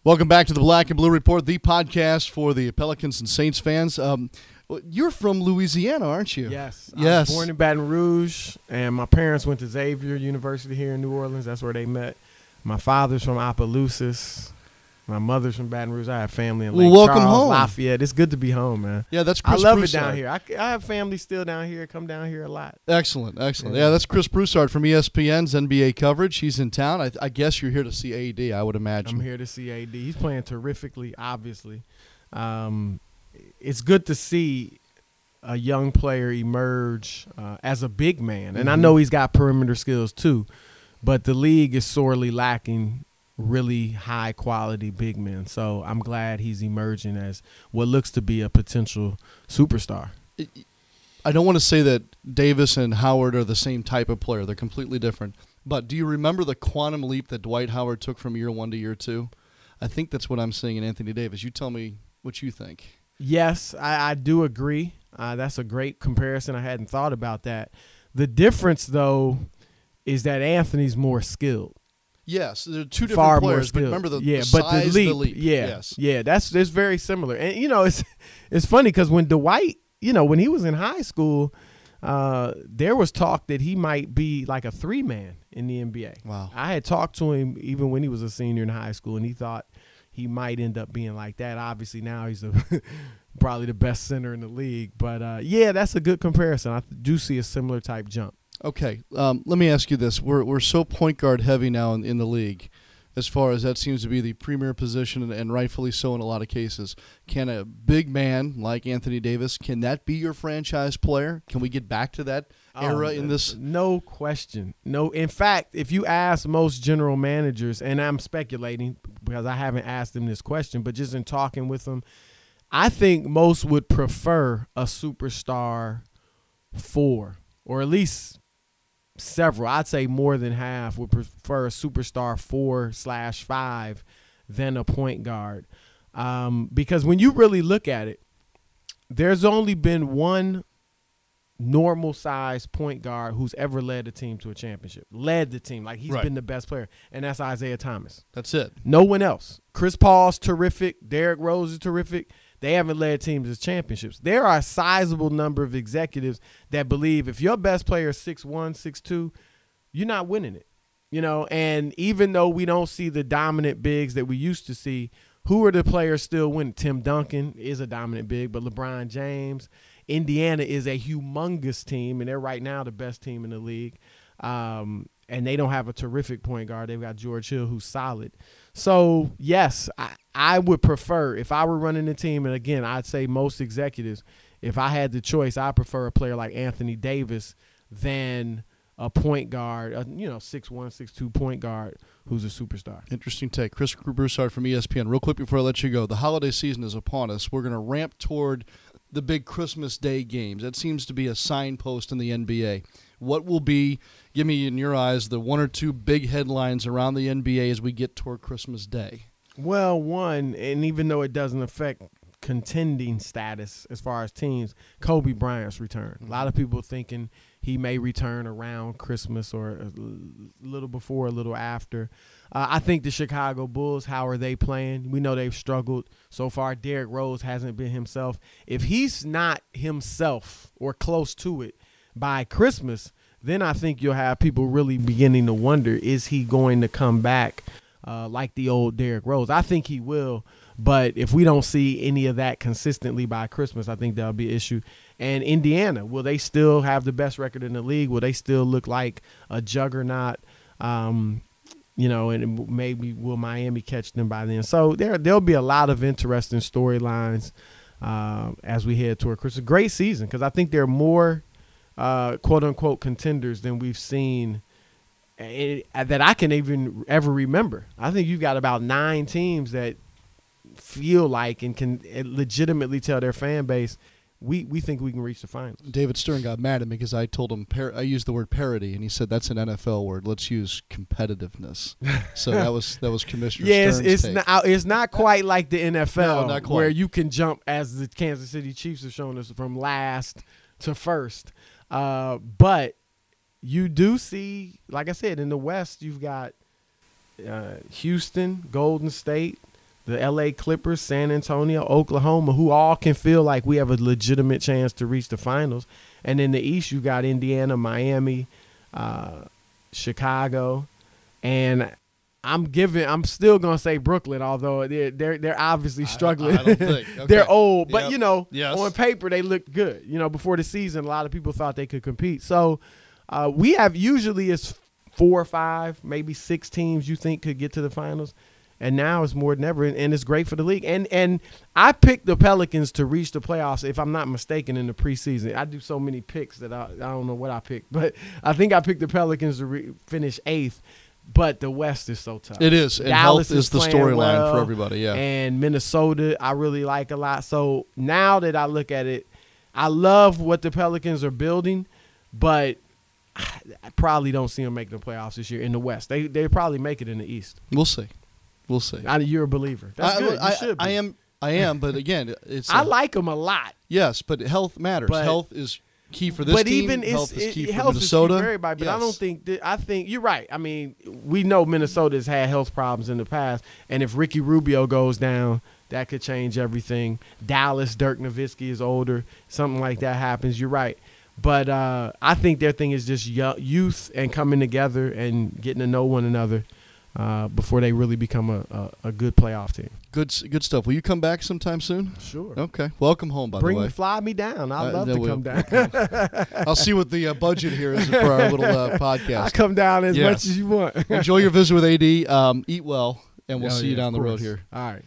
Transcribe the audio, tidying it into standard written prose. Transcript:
Welcome back to the Black and Blue Report, the podcast for the Pelicans and Saints fans. You're from Louisiana, aren't you? Yes. Yes. I was born in Baton Rouge, and my parents went to Xavier University here in New Orleans. That's where they met. My father's from Opelousas. My mother's from Baton Rouge. I have family in Lake Welcome Charles, home. Lafayette. It's good to be home, man. Yeah, that's I Chris love Broussard. it down here. I have family still down here. Come down here a lot. Excellent. Yeah, that's Chris Broussard from ESPN's NBA coverage. He's in town. I guess you're here to see AD, I would imagine. I'm here to see AD. He's playing terrifically, obviously. It's good to see a young player emerge as a big man. And I know he's got perimeter skills too, but the league is sorely lacking really high-quality big men. So I'm glad he's emerging as what looks to be a potential superstar. I don't want to say that Davis and Howard are the same type of player. They're completely different. But do you remember the quantum leap that Dwight Howard took from year one to year two? I think that's what I'm seeing in Anthony Davis. You tell me what you think. Yes, I do agree. That's a great comparison. I hadn't thought about that. The difference, though, is that Anthony's more skilled. Yes, they're two different Far players, more but remember the but size, the leap. Yeah, Yes. yeah, that's very similar. And it's funny because when Dwight, when he was in high school, there was talk that he might be like a 3-man in the NBA. Wow. I had talked to him even when he was a senior in high school, and he thought he might end up being like that. Obviously, now he's probably the best center in the league. But yeah, that's a good comparison. I do see a similar type jump. Okay, let me ask you this. We're so point guard heavy now in the league, as far as that seems to be the premier position, and rightfully so in a lot of cases. Can a big man like Anthony Davis, can that be your franchise player? Can we get back to that era in this? No question. No. In fact, if you ask most general managers, and I'm speculating because I haven't asked them this question, but just in talking with them, I think most would prefer a superstar 4, or at least several. I'd say more than half would prefer a superstar 4/5 than a point guard. Because when you really look at it, there's only been one normal size point guard who's ever led a team to a championship. Led the team. Like he's Right. been the best player. And that's Isaiah Thomas. That's it. No one else. Chris Paul's terrific. Derrick Rose is terrific. They haven't led teams to championships. There are a sizable number of executives that believe if your best player is 6'1", 6'2", you're not winning it. And even though we don't see the dominant bigs that we used to see, who are the players still winning? Tim Duncan is a dominant big, but LeBron James. Indiana is a humongous team, and they're right now the best team in the league. And they don't have a terrific point guard. They've got George Hill, who's solid. So, yes, I would prefer, if I were running the team, and again, I'd say most executives, if I had the choice, I prefer a player like Anthony Davis than a point guard, 6'1", 6'2" point guard who's a superstar. Interesting take. Chris Broussard from ESPN. Real quick before I let you go, the holiday season is upon us. We're going to ramp toward the big Christmas Day games. That seems to be a signpost in the NBA. What will be, give me in your eyes, the one or two big headlines around the NBA as we get toward Christmas Day? Well, one, and even though it doesn't affect contending status as far as teams, Kobe Bryant's return. A lot of people thinking he may return around Christmas or a little before, a little after. I think the Chicago Bulls, how are they playing? We know they've struggled so far. Derrick Rose hasn't been himself. If he's not himself or close to it by Christmas, then I think you'll have people really beginning to wonder, is he going to come back like the old Derrick Rose? I think he will, but if we don't see any of that consistently by Christmas, I think that'll be an issue. And Indiana, will they still have the best record in the league? Will they still look like a juggernaut? And maybe will Miami catch them by then? So there'll be a lot of interesting storylines as we head toward Christmas. Great season, because I think there are more quote-unquote contenders than we've seen that I can even ever remember. I think you've got about 9 teams that feel like and can legitimately tell their fan base, we think we can reach the finals. David Stern got mad at me because I told him I used the word parity, and he said that's an NFL word. Let's use competitiveness. So that was Commissioner Stern's take. It's not quite like the NFL, No, not quite. where you can jump, as the Kansas City Chiefs have shown us, from last to first. But you do see, like I said, in the West, you've got Houston, Golden State, the LA Clippers, San Antonio, Oklahoma, who all can feel like we have a legitimate chance to reach the finals. And in the East, you got Indiana, Miami, Chicago, and I'm still gonna say Brooklyn, although they're obviously struggling. I don't think. Okay. They're old, but Yes. on paper they looked good. Before the season, a lot of people thought they could compete. So we have usually it's 4 or 5, maybe 6 teams you think could get to the finals. And now it's more than ever, and it's great for the league. And I picked the Pelicans to reach the playoffs, if I'm not mistaken, in the preseason. I do so many picks that I don't know what I picked. But I think I picked the Pelicans to finish 8th. But the West is so tough. It is. And Dallas health is the playing storyline well, for everybody, yeah. And Minnesota, I really like a lot. So now that I look at it, I love what the Pelicans are building, but I probably don't see them making the playoffs this year in the West. They probably make it in the East. We'll see. You're a believer. That's good. You should be. I am, but again, it's. I like them a lot. Yes, but health matters. But, health is key for this team. Even health is key for health Minnesota. Is key for everybody. But yes. I don't think. I think you're right. I mean, we know Minnesota's had health problems in the past, and if Ricky Rubio goes down, that could change everything. Dallas, Dirk Nowitzki is older. Something like that happens. You're right. But I think their thing is just youth and coming together and getting to know one another. Before they really become a good playoff team. Good stuff. Will you come back sometime soon? Sure. Okay. Welcome home, by the way. Fly me down. I'd love to come down. I'll see what the budget here is for our little podcast. I'll come down as much as you want. Enjoy your visit with AD. Eat well, and we'll see you down the road here. All right.